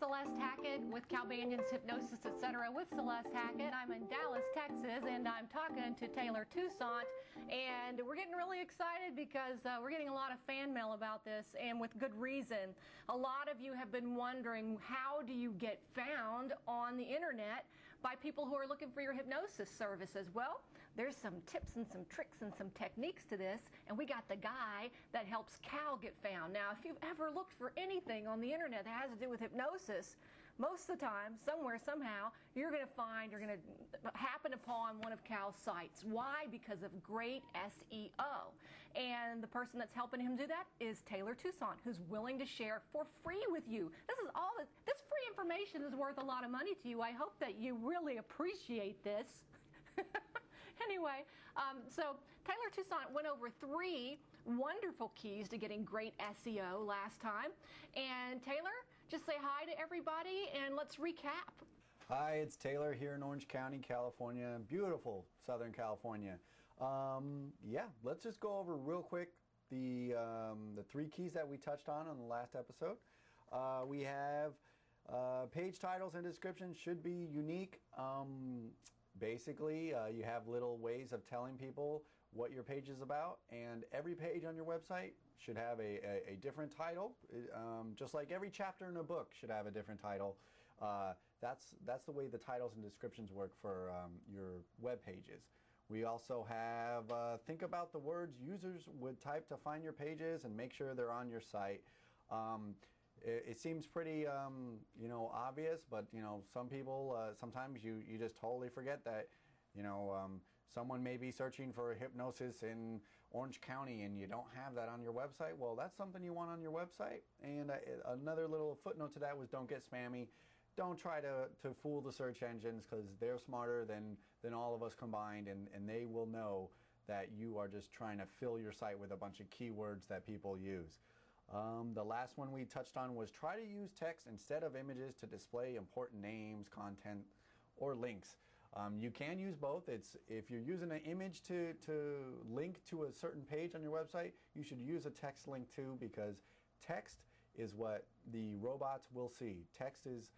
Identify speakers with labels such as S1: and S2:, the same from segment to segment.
S1: Celeste Hackett with Cal Banyan's Hypnosis, Etc. with Celeste Hackett. I'm in Dallas, Texas, and I'm talking to Taylor Toussaint. And we're getting really excited because we're getting a lot of fan mail about this, and with good reason. A lot of you have been wondering, how do you get found on the internet by people who are looking for your hypnosis services? Well, there's some tips and some tricks and some techniques to this, and we got the guy that helps Cal get found. Now, if you've ever looked for anything on the internet that has to do with hypnosis, most of the time, somewhere, somehow, you're going to happen upon one of Cal's sites. Why? Because of great SEO. And the person that's helping him do that is Taylor Toussaint, who's willing to share for free with you. This free information is worth a lot of money to you. I hope that you really appreciate this. Anyway, so Taylor Toussaint went over 3 wonderful keys to getting great SEO last time. And Taylor, just say hi to everybody and let's recap.
S2: Hi, it's Taylor here in Orange County, California. Beautiful Southern California. Yeah, let's just go over real quick the 3 keys that we touched on the last episode. We have page titles and descriptions should be unique. Basically, you have little ways of telling people what your page is about, and every page on your website should have a different title, just like every chapter in a book should have a different title. That's the way the titles and descriptions work for your web pages. We also have think about the words users would type to find your pages and make sure they're on your site. It seems pretty, obvious, but, some people, sometimes you just totally forget that, someone may be searching for hypnosis in Orange County and you don't have that on your website. Well, that's something you want on your website. And another little footnote to that was don't get spammy. Don't try to fool the search engines, because they're smarter than all of us combined, and they will know that you are just trying to fill your site with a bunch of keywords that people use. The last one we touched on was try to use text instead of images to display important names, content, or links. You can use both. If you're using an image to link to a certain page on your website, you should use a text link too, because text is what the robots will see. Text is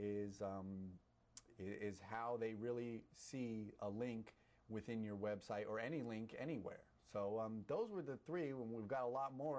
S2: how they really see a link within your website, or any link anywhere. So those were the 3. We've got a lot more.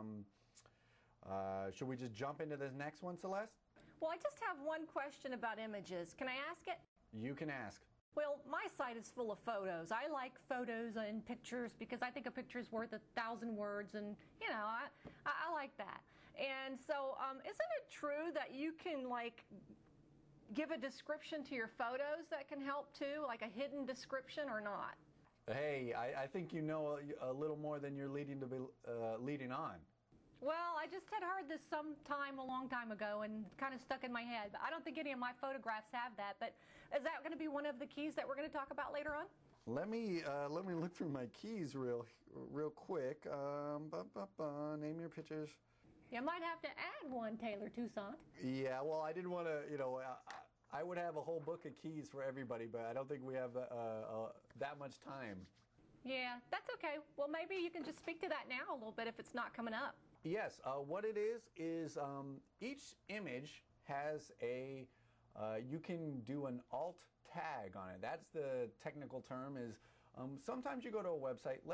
S2: Should we just jump into this next one, Celeste?
S1: Well, I just have one question about images. Can I ask it?
S2: You can ask.
S1: Well, my site is full of photos. I like photos and pictures because I think a picture is worth 1,000 words, and I like that. And so isn't it true that you can give a description to your photos that can help too, like a hidden description, or not?
S2: Hey, I think you know a little more than you're leading on.
S1: Well, I just had heard this a long time ago, and kind of stuck in my head. But I don't think any of my photographs have that. But is that going to be one of the keys that we're going to talk about later on?
S2: Let me look through my keys real quick. Name your pictures.
S1: You might have to add one, Taylor Toussaint.
S2: Yeah, well, I didn't want to, I would have a whole book of keys for everybody, but I don't think we have that much time.
S1: Yeah, that's okay. Well, maybe you can just speak to that now a little bit if it's not coming up.
S2: Yes, what it is each image has you can do an alt tag on it. That's the technical term. Is sometimes you go to a website.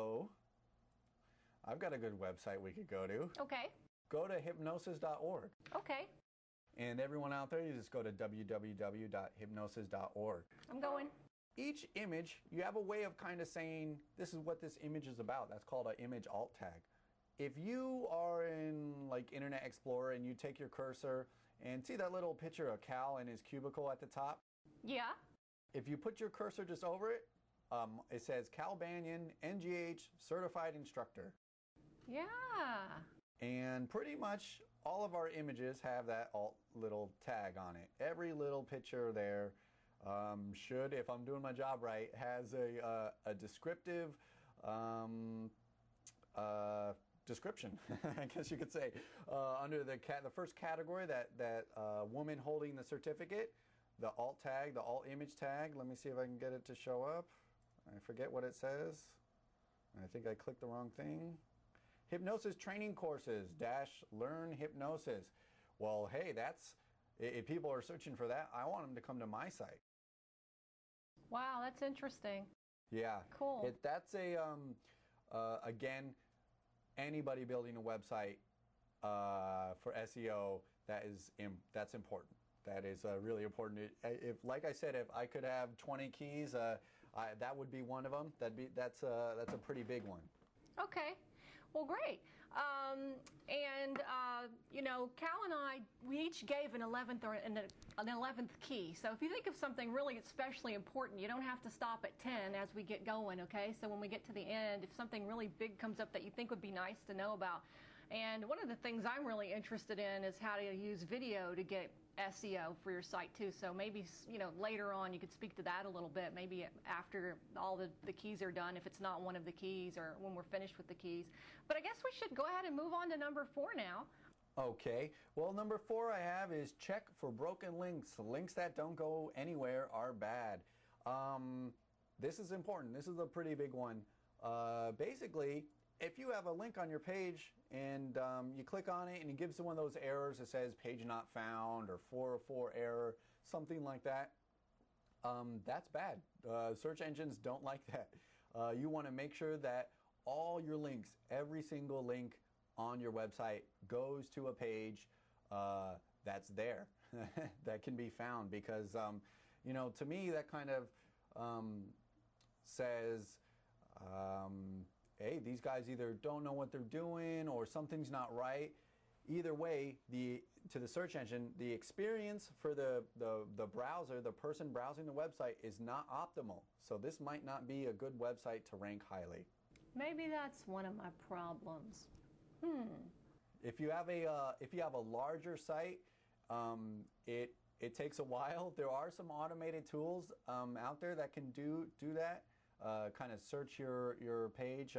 S2: I've got a good website we could go to.
S1: Okay.
S2: Go to hypnosis.org.
S1: Okay.
S2: And everyone out there, you just go to www.hypnosis.org.
S1: I'm going.
S2: Each image, you have a way of kind of saying, this is what this image is about. That's called an image alt tag. If you are in Internet Explorer and you take your cursor and see that little picture of Cal in his cubicle at the top?
S1: Yeah.
S2: If you put your cursor just over it, it says Cal Banyan, NGH, Certified Instructor.
S1: Yeah.
S2: And pretty much all of our images have that alt little tag on it. Every little picture there should, if I'm doing my job right, has a descriptive description, I guess you could say, under the first category, that woman holding the certificate, the alt tag, the alt image tag. Let me see if I can get it to show up. I forget what it says. I think I clicked the wrong thing. Hypnosis training courses -- learn hypnosis. Well, hey, that's If people are searching for that, I want them to come to my site.
S1: Wow, that's interesting.
S2: Yeah.
S1: Cool.
S2: That's again, anybody building a website for SEO, that's important. That is really important. If, like I said, if I could have 20 keys, that would be one of them. That's a pretty big one.
S1: Okay. Well, great. You know, Cal and I, we each gave an 11th key. So if you think of something really especially important, you don't have to stop at 10 as we get going, okay? So when we get to the end, if something really big comes up that you think would be nice to know about. And one of the things I'm really interested in is how to use video to get SEO for your site too. So maybe, you know, later on you could speak to that a little bit, maybe after all the keys are done, if it's not one of the keys or when we're finished with the keys. But I guess we should go ahead and move on to number 4 now.
S2: Okay, well, number 4 I have is check for broken links. Links that don't go anywhere are bad. This is important. This is a pretty big one. Basically, if you have a link on your page and you click on it and it gives you one of those errors that says page not found or 404 error, something like that, that's bad. Search engines don't like that. You want to make sure that all your links, every single link on your website goes to a page that's there, that can be found, because, you know, to me that kind of says, hey, these guys either don't know what they're doing or something's not right. Either way, to the search engine, the experience for the browser, the person browsing the website, is not optimal. So this might not be a good website to rank highly.
S1: Maybe that's one of my problems.
S2: If you have a larger site, it takes a while. There are some automated tools out there that can do that. Kind of search your page.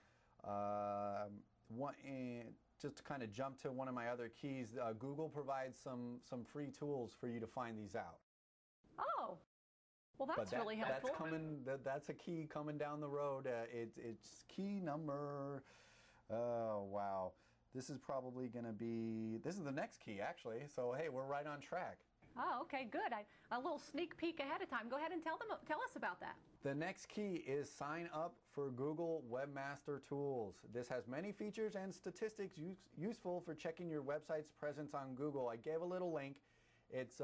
S2: Just to kind of jump to one of my other keys, Google provides some free tools for you to find these out.
S1: Oh, well, that's really helpful.
S2: That's a key coming down the road. It's key number. Oh wow, this is probably going to be. This is the next key actually. So hey, we're right on track.
S1: Oh, okay, good. A little sneak peek ahead of time. Go ahead and tell us about that.
S2: The next key is sign up for Google Webmaster Tools. This has many features and statistics useful for checking your website's presence on Google. I gave a little link. It's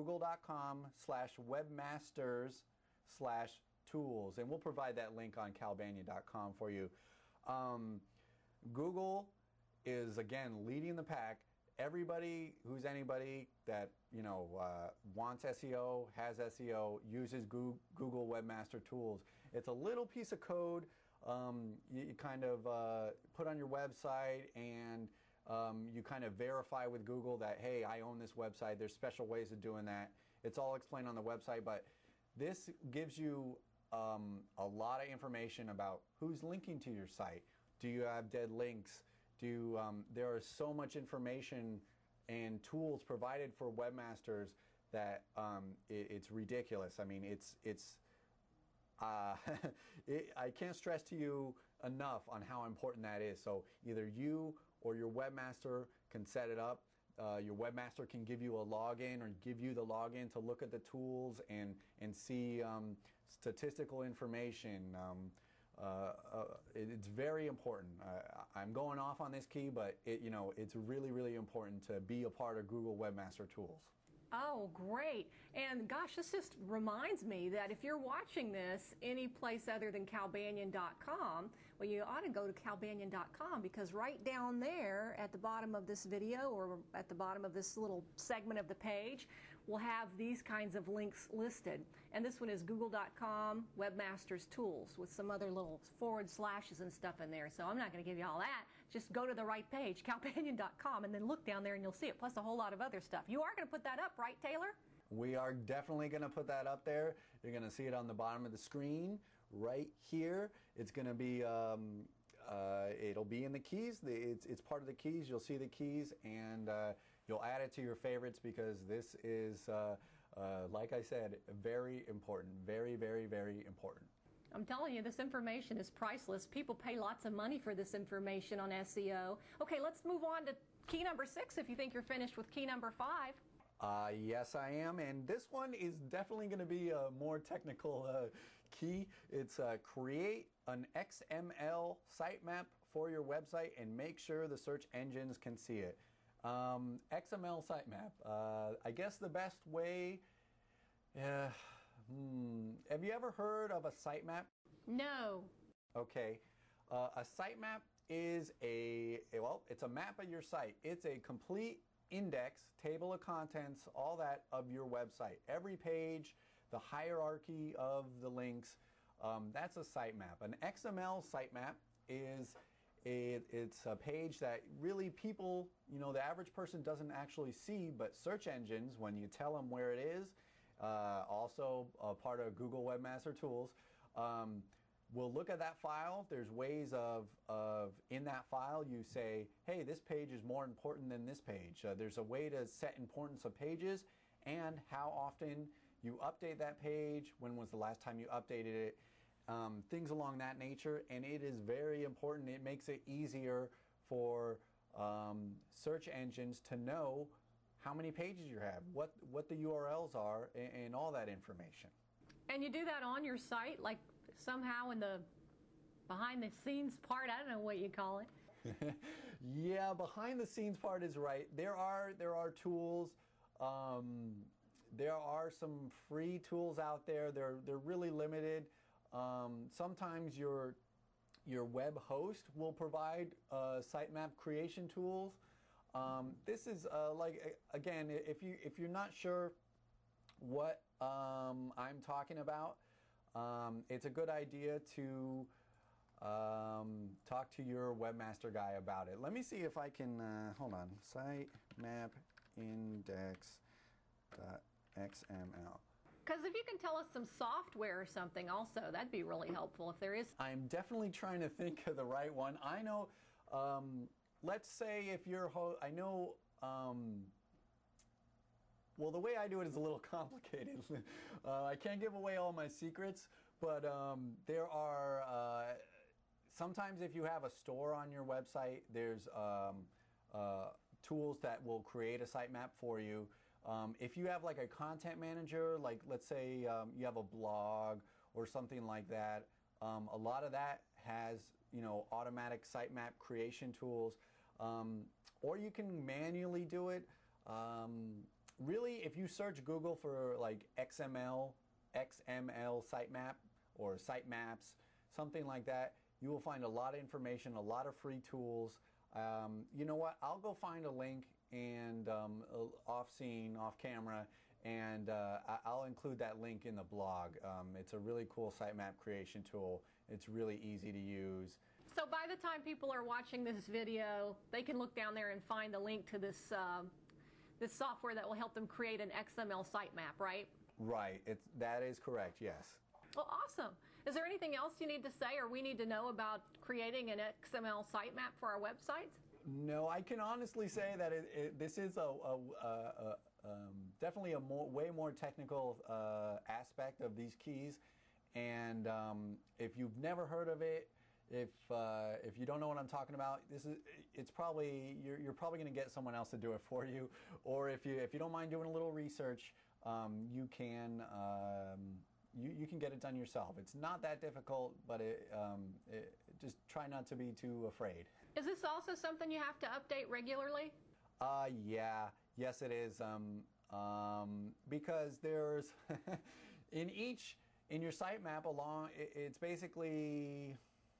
S2: google.com/webmasters/tools, and we'll provide that link on calbanyan.com for you. Google is, again, leading the pack. Everybody who's anybody that, you know, wants SEO, has SEO, uses Google Webmaster Tools. It's a little piece of code you kind of put on your website, and you kind of verify with Google that, hey, I own this website. There's special ways of doing that. It's all explained on the website, but this gives you a lot of information about who's linking to your site. Do you have dead links? There is so much information and tools provided for webmasters that it's ridiculous. I mean, I can't stress to you enough on how important that is. So either you or your webmaster can set it up. Your webmaster can give you a login or give you the login to look at the tools and see statistical information. It's very important. I'm going off on this key, but it's really, really important to be a part of Google Webmaster Tools.
S1: Oh, great. And gosh, this just reminds me that if you're watching this any place other than calbanyan.com, well, you ought to go to calbanyan.com, because right down there at the bottom of this video, or at the bottom of this little segment of the page, we'll have these kinds of links listed. And this one is google.com webmasters tools with some other little forward slashes and stuff in there. So I'm not going to give you all that. Just go to the right page, calbanyan.com, and then look down there and you'll see it, plus a whole lot of other stuff. You are going to put that up, right, Taylor?
S2: We are definitely going to put that up there. You're going to see it on the bottom of the screen right here. It's going to be, it'll be in the keys. It's part of the keys. You'll see the keys, and you'll add it to your favorites, because this is, like I said, very important. Very, very, very important.
S1: I'm telling you, this information is priceless. People pay lots of money for this information on SEO. Okay, let's move on to key number 6 if you think you're finished with key number 5.
S2: Yes, I am, and this one is definitely going to be a more technical key. It's create an XML sitemap for your website and make sure the search engines can see it. XML sitemap. I guess the best way. Have you ever heard of a sitemap?
S1: No.
S2: Okay. A sitemap is it's a map of your site. It's a complete index, table of contents, all that of your website. Every page, the hierarchy of the links, that's a sitemap. An XML sitemap it's a page that really people, the average person doesn't actually see, but search engines, when you tell them where it is, also part of Google Webmaster Tools, we'll look at that file. There's ways of in that file you say, hey, this page is more important than this page. There's a way to set importance of pages and how often you update that page, when was the last time you updated it, things along that nature. And it is very important. It makes it easier for search engines to know how many pages you have, what the URLs are, and all that information.
S1: And you do that on your site, like somehow in the behind the scenes part, I don't know what you call it.
S2: Yeah, behind the scenes part is right. There are tools. There are some free tools out there. They're really limited. Sometimes your web host will provide sitemap creation tools. This is again, if you're not sure what I'm talking about, it's a good idea to talk to your webmaster guy about it. Let me see if I can, hold on, sitemapindex.xml.
S1: Because if you can tell us some software or something also, that'd be really helpful if there is.
S2: I'm definitely trying to think of the right one. I know, let's say if you're, I know, well, the way I do it is a little complicated. I can't give away all my secrets, but there are, sometimes if you have a store on your website, there's tools that will create a sitemap for you. If you have like a content manager, like let's say you have a blog or something like that, a lot of that has, automatic sitemap creation tools, or you can manually do it. Really, if you search Google for like XML sitemap or sitemaps, something like that, you will find a lot of information, a lot of free tools. You know what? I'll go find a link and off camera, and I'll include that link in the blog. It's a really cool sitemap creation tool. It's really easy to use.
S1: So by the time people are watching this video, they can look down there and find the link to this this software that will help them create an XML sitemap, right?
S2: Right. That is correct, yes.
S1: Well, awesome. Is there anything else you need to say or we need to know about creating an XML sitemap for our websites?
S2: No, I can honestly say that this is definitely a way more technical aspect of these keys. And if you've never heard of it, if you don't know what I'm talking about, you're probably going to get someone else to do it for you. Or if you don't mind doing a little research, you can get it done yourself. It's not that difficult, but just try not to be too afraid.
S1: Is this also something you have to update regularly?
S2: Yeah, yes it is. Because there's in your sitemap it's basically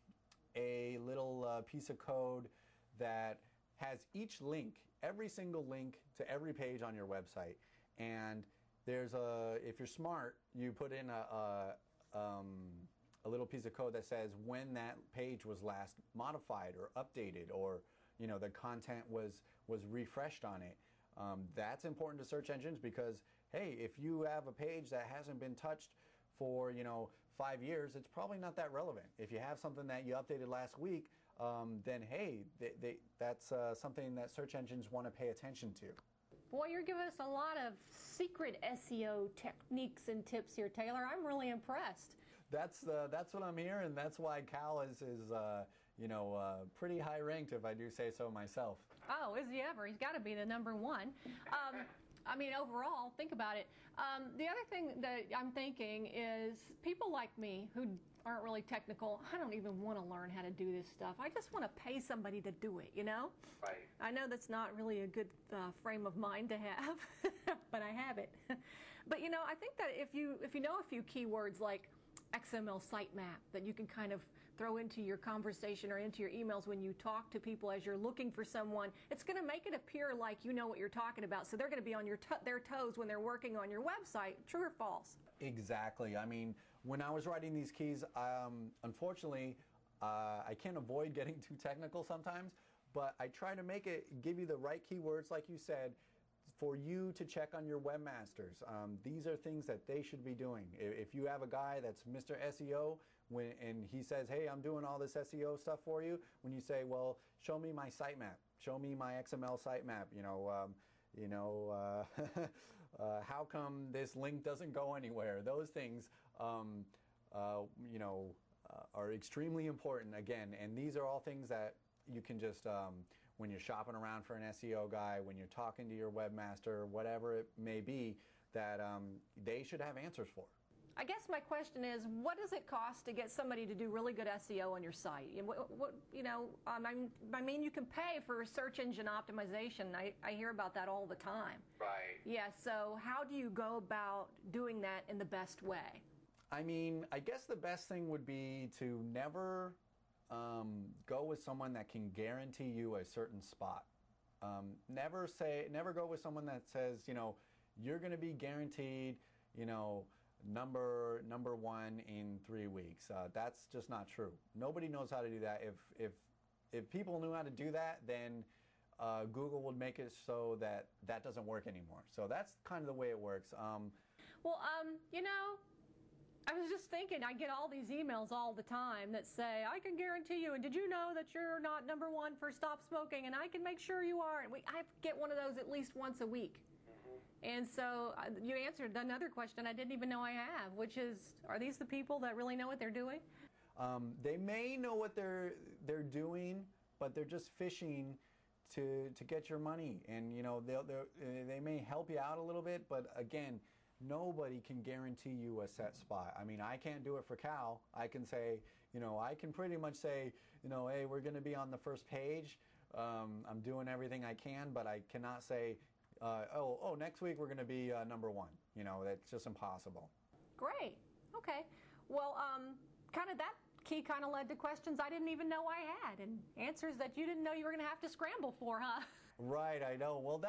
S2: a little piece of code that has each link, every single link to every page on your website. And there's if you're smart, you put in a little piece of code that says when that page was last modified or updated, or the content was refreshed on it. That's important to search engines because, hey, if you have a page that hasn't been touched for 5 years, it's probably not that relevant. If you have something that you updated last week, then hey, that's something that search engines want to pay attention to.
S1: Boy, you're giving us a lot of secret SEO techniques and tips here, Taylor. I'm really impressed.
S2: That's what I'm hearing, and that's why Cal is pretty high ranked, if I do say so myself.
S1: Oh, is he ever? He's got to be the number one. I mean, overall, think about it. The other thing that I'm thinking is people like me who aren't really technical, I don't even want to learn how to do this stuff. I just want to pay somebody to do it, you know?
S3: Right.
S1: I know that's not really a good frame of mind to have, but I have it. But, you know, I think that if you know a few keywords like XML sitemap that you can kind of throw into your conversation or into your emails when you talk to people as you're looking for someone, it's going to make it appear like you know what you're talking about. So they're going to be on their toes when they're working on your website. True or false?
S2: Exactly. I mean, when I was writing these keys, unfortunately, I can't avoid getting too technical sometimes, but I try to give you the right keywords, like you said, for you to check on your webmasters. These are things that they should be doing. If you have a guy that's Mr. SEO, and he says, hey, I'm doing all this SEO stuff for you, when you say, well, show me my sitemap, show me my XML sitemap, how come this link doesn't go anywhere? Those things, are extremely important, again, and these are all things that you can just, when you're shopping around for an SEO guy, when you're talking to your webmaster, whatever it may be, that they should have answers for.
S1: I guess my question is, what does it cost to get somebody to do really good SEO on your site? I mean, you can pay for search engine optimization. I hear about that all the time.
S3: Right.
S1: Yeah, so how do you go about doing that in the best way?
S2: I mean, I guess the best thing would be to never go with someone that can guarantee you a certain spot. Never go with someone that says, you're going to be guaranteed, number one in 3 weeks. That's just not true. Nobody knows how to do that. If people knew how to do that, then Google would make it so that doesn't work anymore. So that's kind of the way it works.
S1: I was just thinking, I get all these emails all the time that say, I can guarantee you, and did you know that you're not number one for stop smoking, and I can make sure you are. And I get one of those at least once a week. And so you answered another question I didn't even know I have, which is, are these the people that really know what they're doing?
S2: They may know what they're doing, but they're just fishing to get your money. And they may help you out a little bit, but again, nobody can guarantee you a set spot. I mean, I can't do it for Cal. I can say, I can pretty much say, hey, we're going to be on the first page. I'm doing everything I can, but I cannot say, next week we're going to be number one. That's just impossible.
S1: Great. Okay. Well, that key kind of led to questions I didn't even know I had, and answers that you didn't know you were going to have to scramble for, huh?
S2: Right, I know. Well,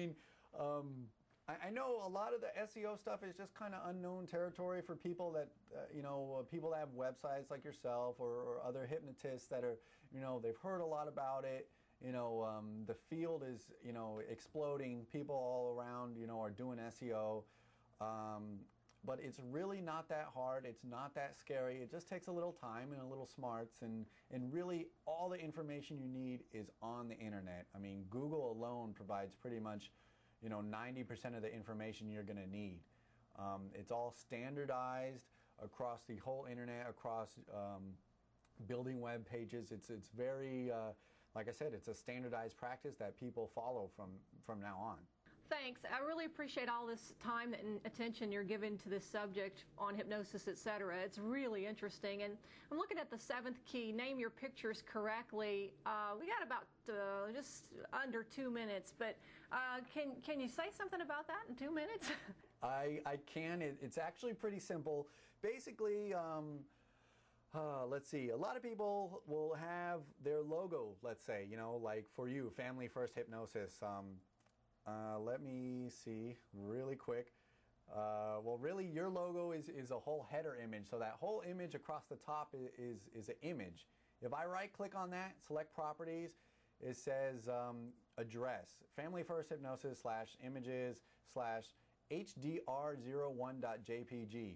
S2: I know a lot of the SEO stuff is just kind of unknown territory for people that, people that have websites like yourself or other hypnotists that are, they've heard a lot about it. The field is, exploding. People all around, are doing SEO. But it's really not that hard. It's not that scary. It just takes a little time and a little smarts. And really, all the information you need is on the internet. I mean, Google alone provides pretty much 90% of the information you're going to need. It's all standardized across the whole internet, across building web pages. It's very, like I said, it's a standardized practice that people follow from now on.
S1: Thanks. I really appreciate all this time and attention you're giving to this subject on hypnosis, etc. It's really interesting. And I'm looking at the 7th key, name your pictures correctly. We got about just under 2 minutes, but can you say something about that in 2 minutes?
S2: I can. It's actually pretty simple. Basically, let's see. A lot of people will have their logo, let's say, like for you, Family First Hypnosis. Let me see really quick. Well, really, your logo is a whole header image. So that whole image across the top is an image. If I right-click on that, select Properties, it says Address, Family First Hypnosis /images /hdr01.jpg.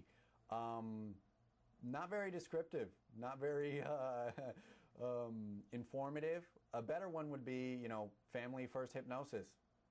S2: Not very descriptive, not very informative. A better one would be, Family First Hypnosis.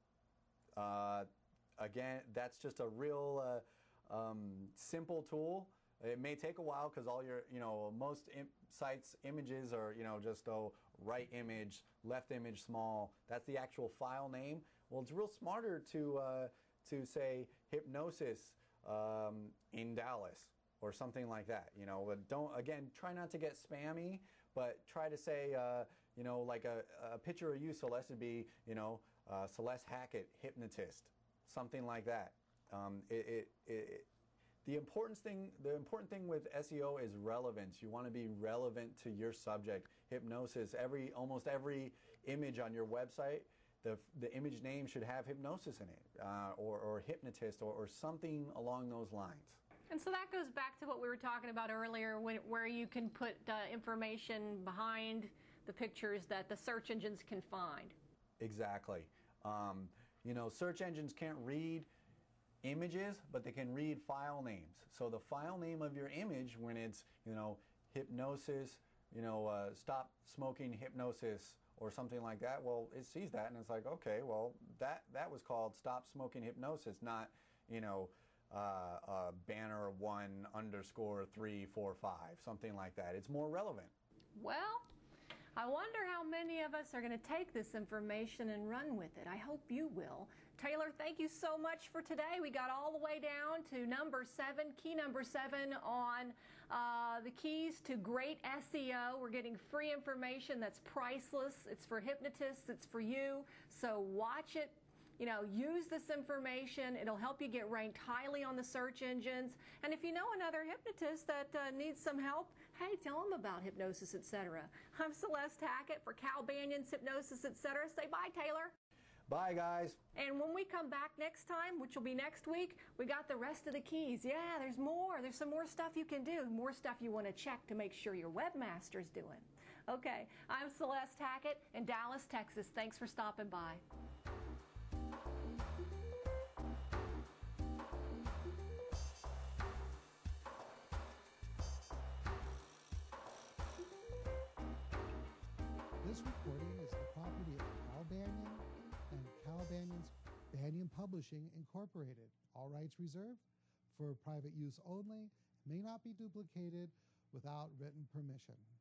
S2: Again, that's just a real simple tool. It may take a while because all your, most sites images are, just right image, left image, small. That's the actual file name. Well, it's real smarter to to say hypnosis in Dallas or something like that. You know, but try not to get spammy, but try to say, you know, like a picture of you, Celeste, would be, you know, Celeste Hackett, hypnotist, something like that. The important thing with SEO is relevance. You want to be relevant to your subject. Hypnosis. Almost every image on your website, the image name should have hypnosis in it, or hypnotist, or something along those lines.
S1: And so that goes back to what we were talking about earlier, where you can put information behind the pictures that the search engines can find.
S2: Exactly. You know, search engines can't read images, but they can read file names. So the file name of your image, when it's, you know, hypnosis, you know, stop smoking hypnosis or something like that, well, it sees that and it's like, okay, well, that was called stop smoking hypnosis, not, you know, banner 1_345, something like that. It's more relevant.
S1: Well, I wonder how many of us are going to take this information and run with it. I hope you will. Taylor, thank you so much for today. We got all the way down to number 7, key number 7 on the keys to great SEO. We're getting free information that's priceless. It's for hypnotists. It's for you. So watch it. You know, use this information. It'll help you get ranked highly on the search engines. And if you know another hypnotist that needs some help, hey, tell them about Hypnosis Etc. I'm Celeste Hackett for Cal Banyan's Hypnosis Etc. Say bye, Taylor.
S2: Bye, guys.
S1: And when we come back next time, which will be next week, we got the rest of the keys. Yeah, there's more. There's some more stuff you can do. More stuff you want to check to make sure your webmaster's doing. Okay, I'm Celeste Hackett in Dallas, Texas. Thanks for stopping by.
S3: This recording is the property of Cal Banyan and Cal Banyan's Banyan Publishing Incorporated. All rights reserved for private use only, may not be duplicated without written permission.